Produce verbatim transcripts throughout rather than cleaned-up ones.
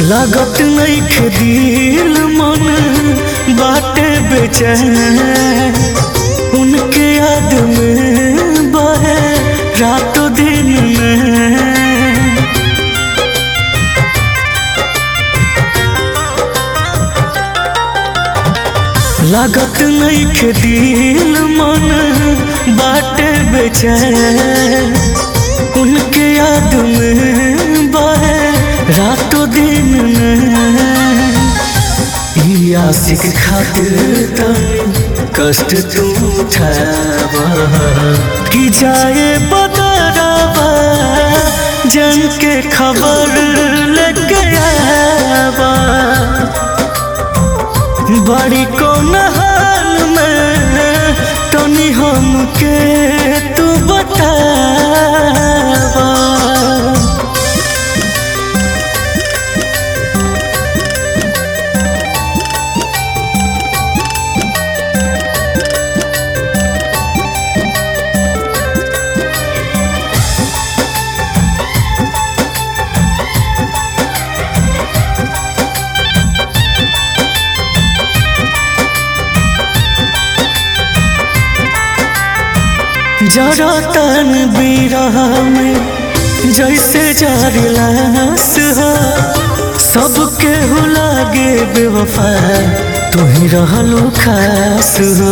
लागत नइखे दिल मन बाटे बेचैन, उनके याद में बहे रातों दिन में। लागत नइखे दिल मन बाटे बेचैन, उनके याद में बहे रातों दिन में। ई आशिक खातिर तनी कष्ट तू उठावा कि जाए बदरावा, जन के खबर लेके आवा। बड़ी कौन हाल में तनी हमके तू बतावा। जरा तन बिरह में जैसे जारी लाश हो, सबके हो लागे बेवफा तू ही रहलू खास हो।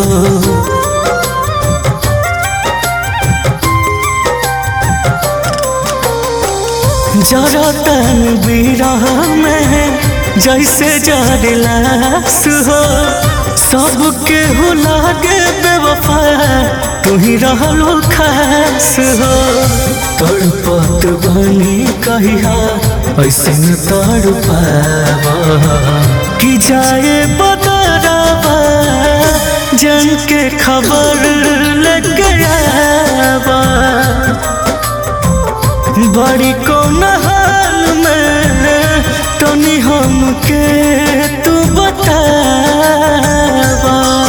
जरा तन बिरह में जैसे जारी लाश हो, सबके हो लागे बेवफा तू ही रहलू खास हो। तड़पत बनी कहिया ऐसे न तड़पावा कि जाए बदरावा, जन के खबर लेके आवा। बड़ी कौन हाल में तनी हमके तू बतावा।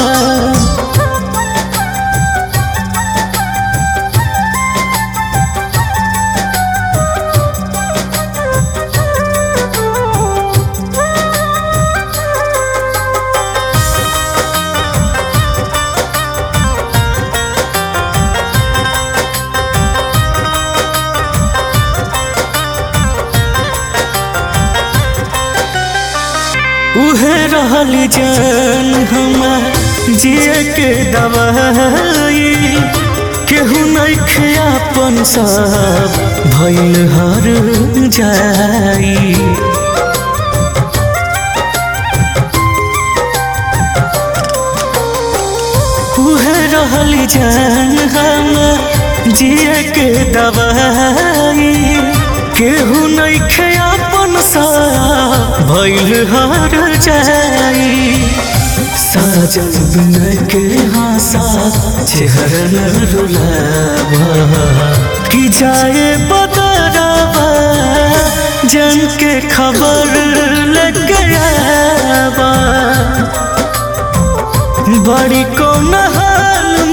उहे रहली जान हमार जिए के दवाई, केहू नइखे आपन सब भइल हर जाई। उहे रहली जान हमार जिए के दवाई, केहू नइखे आपन सब भइल हर जाई। साजन बिना के हासा चेहरा न रुलावा कि जाए बदरावा, जन के खबर लेके आवा। बड़ी कौन हाल